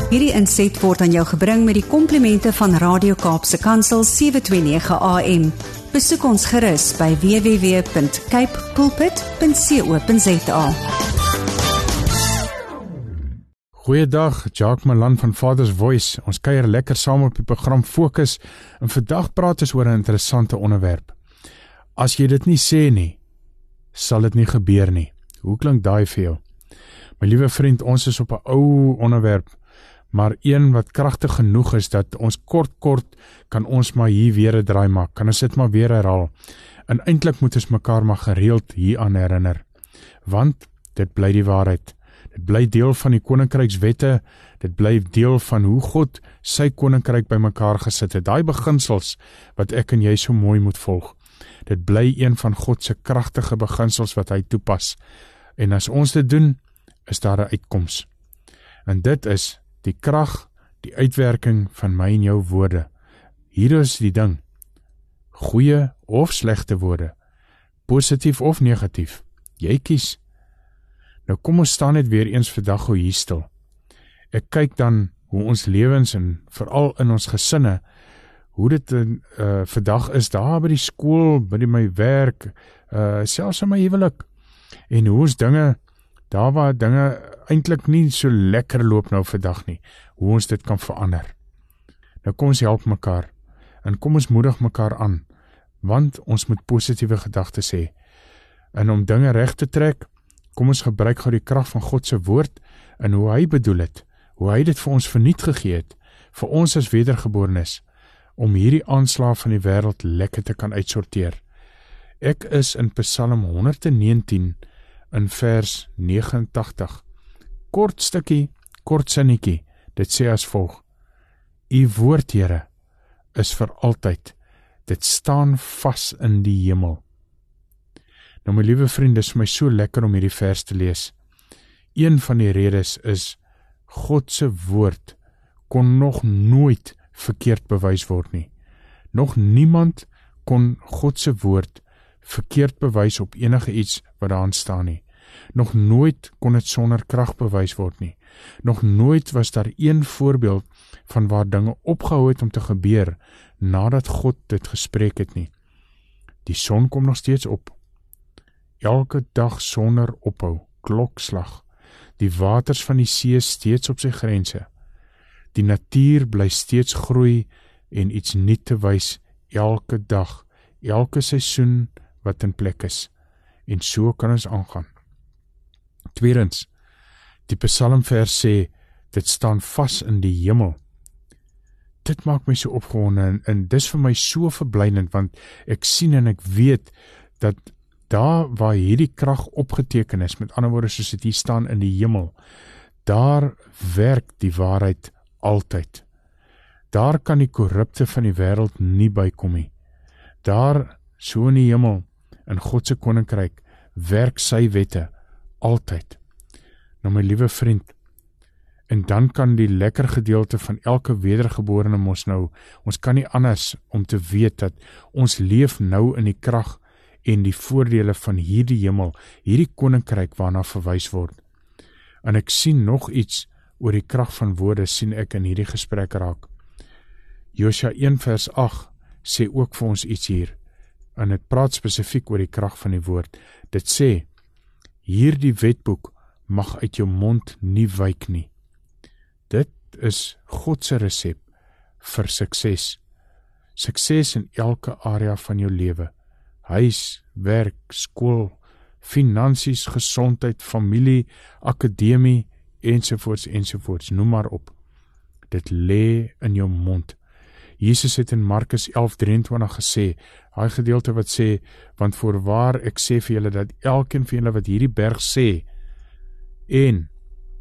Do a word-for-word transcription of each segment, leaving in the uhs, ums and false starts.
Hierdie inset word aan jou gebring met die komplimente van Radio Kaapse Kansel sewe twee nege A M. Besoek ons gerus by w w w punt cape pulpit punt co punt za. Goeiedag, Jacques Malan van Father's Voice. Ons kuier lekker saam op die program Fokus en vandag praat ons oor 'n interessante onderwerp. As jy dit nie sê nie, sal dit nie gebeur nie. Hoe klink daai vir jou? My liewe vriend, ons is op 'n ou onderwerp, maar een wat kragtig genoeg is dat ons kort kort kan ons maar hier weer 'n draai maak. Kan ons dit maar weer herhaal? En eintlik moet ons mekaar maar gereeld hieraan herinner. Want dit bly die waarheid. Dit bly deel van die koninkrykswette, dit bly deel van hoe God sy koninkryk by mekaar gesit het. Daai beginsels wat ek en jy so mooi moet volg. Dit bly een van God se kragtige beginsels wat hy toepas. En as ons dit doen, is daar 'n uitkoms. En dit is die krag, die uitwerking van my en jou woorde. Hier is die ding. Goeie of slegte woorde. Positief of negatief. Jy kies. Nou kom ons staan net weer eens vandag gou hier stil. Ek kyk dan hoe ons lewens en veral in ons gesinne, hoe dit uh, vandag is daar by die skool, by die my werk, uh, selfs in my huwelik. En hoe ons dinge, daar waar dinge eintlik nie so lekker loop nou vandag nie, hoe ons dit kan verander. Nou kom ons help mekaar en kom ons moedig mekaar aan, want ons moet positiewe gedagtes hê. En om dinge reg te trek, kom ons gebruik gou die krag van God se woord en hoe hy bedoel het, hoe hy dit vir ons verniet gegee het, vir ons as wedergeborenes, om hierdie aanslae van die wêreld lekker te kan uitsorteer. Ek is in Psalm honderd negentien in vers nege en tagtig. Kort stukkie, kort sinnetjie, dit sê as volg: U woord, Here, is vir altyd, dit staan vas in die hemel. Nou my liewe vriend, dis vir my so lekker om hierdie vers te lees. Een van die redes is, God se woord kon nog nooit verkeerd bewys word nie. Nog niemand kon God se woord verkeerd bewys op enige iets wat daarin staan nie. Nog nooit kon dit sonder krag bewys word nie. Nog nooit was daar een voorbeeld van waar dinge opgehou het om te gebeur nadat God dit gespreek het nie. Die son kom nog steeds op. Elke dag sonder ophou, klokslag. Die waters van die see steeds op sy grense. Die natuur bly steeds groei en iets nuut te wys elke dag, elke seisoen wat in plek is. En so kan ons aangaan. Tweedens, die psalmvers sê, dit staan vas in die hemel. Dit maak my so opgewonde en, en dis vir my so verblydend, want ek sien en ek weet dat daar waar hierdie krag opgeteken is, met ander woorde soos dit hier staan in die hemel, daar werk die waarheid altyd. Daar kan die korrupte van die wêreld nie bykom nie. Daar, so in die hemel, in God se koninkryk, werk sy wette altyd. Nou my liewe vriend, en dan kan die lekker gedeelte van elke wedergeborene mos nou, ons kan nie anders om te weet dat ons leef nou in die krag en die voordele van hierdie hemel, hierdie koninkryk waarna verwys word. En ek sien nog iets oor die krag van woorde, sien ek in hierdie gesprek raak. Josua een vers agt sê ook vir ons iets hier, en het praat spesifiek oor die krag van die woord. Dit sê, hierdie wetboek mag uit jou mond nie wyk nie. Dit is God se resep vir sukses. Sukses in elke area van jou lewe. Huis, werk, skool, finansies, gesondheid, familie, akademie, ensovoorts, ensovoorts, noem maar op. Dit lê in jou mond. Jesus het in Markus elf drieëntwintig gesê, hy gedeelte wat sê, want voorwaar ek sê vir julle, dat elkeen van julle wat hierdie berg sê, en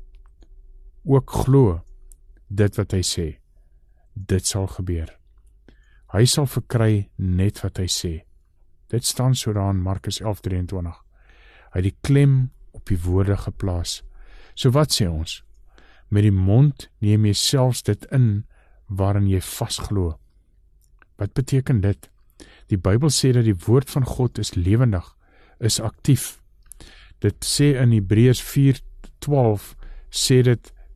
ook glo, dit wat hy sê, dit sal gebeur. Hy sal verkry net wat hy sê. Dit staan so daar in Markus elf drieëntwintig. Hy het die klem op die woorde geplaas. So wat sê ons? Met die mond neem jy selfs dit in waarin jy vasglo. Wat beteken dit? Die Bybel sê dat die woord van God is lewendig, is aktief. Dit sê in Hebreërs vier twaalf sê dit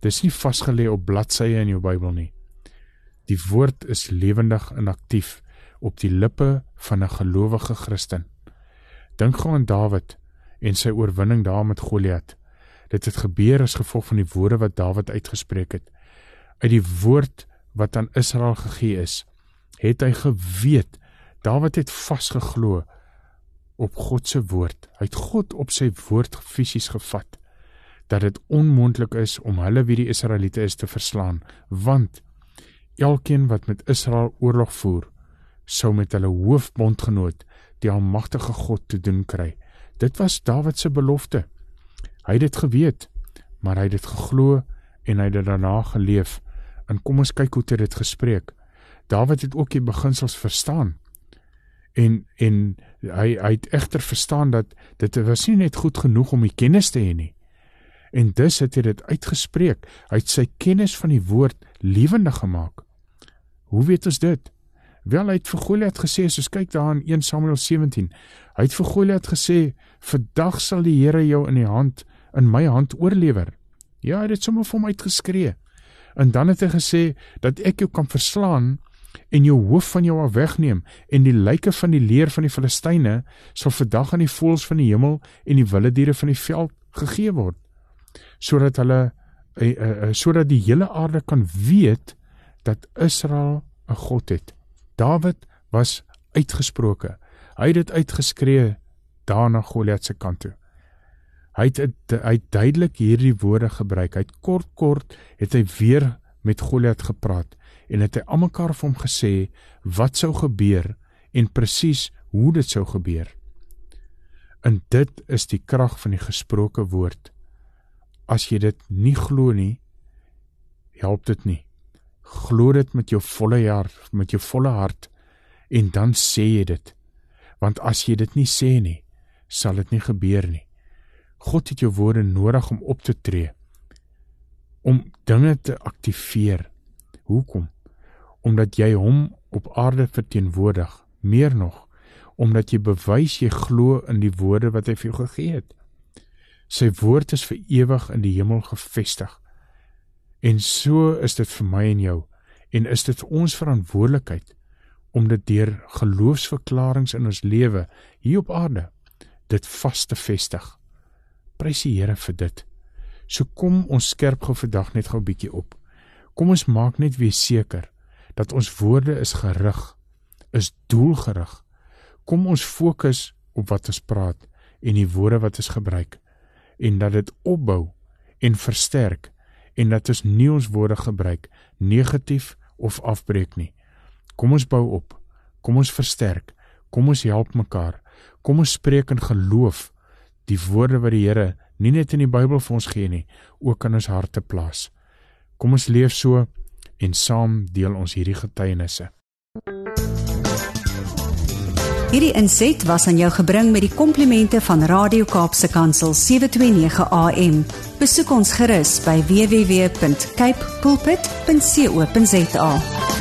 Dis nie vasgelê op bladsye in jou Bybel nie. Die woord is lewendig en aktief op die lippe van 'n gelowige Christen. Dink gou aan Dawid en sy oorwinning daar met Goliat. Dit het gebeur as gevolg van die woorde wat Dawid uitgespreek het. Uit die woord wat aan Israel gegee is, het hy geweet, Dawid het vasgeglo op God se woord. Hy het God op sy woord fisies gevat, dat dit onmoontlik is om hulle wie die Israeliete is te verslaan, want elkeen wat met Israel oorlog voer, sou met hulle hoofbondgenoot, die almagtige God te doen kry. Dit was Dawid se belofte. Hy het dit geweet, maar hy het dit geglo en hy het dit daarna geleef. En kom ons kyk hoe het dit gespreek. Dawid het ook die beginsels verstaan. En, en hy, hy het egter verstaan dat dit was nie net goed genoeg om die kennis te hê nie. En dus het hy dit uitgespreek. Hy het sy kennis van die woord lewendig gemaak. Hoe weet ons dit? Wel, hy het vir Goliat gesê, soos kyk daar in Eerste Samuel sewentien, hy het vir Goliat gesê, vandag sal die Here jou in die hand, in my hand oorlewer. Ja, hy het dit sommer vir hom uitgeskree. En dan het hy gesê, dat ek jou kan verslaan, en jou hoof van jou af wegneem, en die lyke van die leer van die Filistyne, sal vandag aan die voëls van die hemel, en die wilde diere van die veld gegee word, sodat hulle, uh, uh, uh, sodat die hele aarde kan weet, dat Israel 'n God het. Dawid was uitgesproke. Hy het dit uitgeskree daar na Goliat se kant toe. Hy het, hy het duidelik hierdie woorde gebruik. Hy het kort kort het hy weer met Goliat gepraat en het hy almekaar vir hom gesê wat sou gebeur en presies hoe dit sou gebeur. En dit is die krag van die gesproke woord. As jy dit nie glo nie, help dit nie. Glo dit met jou volle hart, met jou volle hart, en dan sê jy dit. Want as jy dit nie sê nie, sal dit nie gebeur nie. God het jou woorde nodig om op te tree, om dinge te aktiveer. Hoekom? Omdat jy hom op aarde verteenwoordig, meer nog, omdat jy bewys jy glo in die woorde wat hy vir jou gegee het. Sy woord is vir ewig in die hemel gevestig. En so is dit vir my en jou, en is dit ons verantwoordelikheid, om dit deur geloofsverklarings in ons lewe, hier op aarde, dit vas te vestig. Prys die Here vir dit. So kom ons skerp gou vandag net gou 'n bietjie op. Kom ons maak net weer seker, dat ons woorde is gerig, is doelgerig. Kom ons fokus op wat ons praat, en die woorde wat ons gebruik, en dat dit opbou, en versterk, en dat ons nie ons woorde gebruik, negatief of afbreek nie. Kom ons bou op, kom ons versterk, kom ons help mekaar, kom ons spreek in geloof, die woorde wat die Here nie net in die Bybel vir ons gee nie, ook in ons harte plaas. Kom ons leef so, en saam deel ons hierdie getuienisse. Hierdie inset was aan jou gebring met die komplimente van Radio Kaapse Kansel sewe twee nege A M. Besoek ons gerus by w w w punt cape pulpit punt co punt za.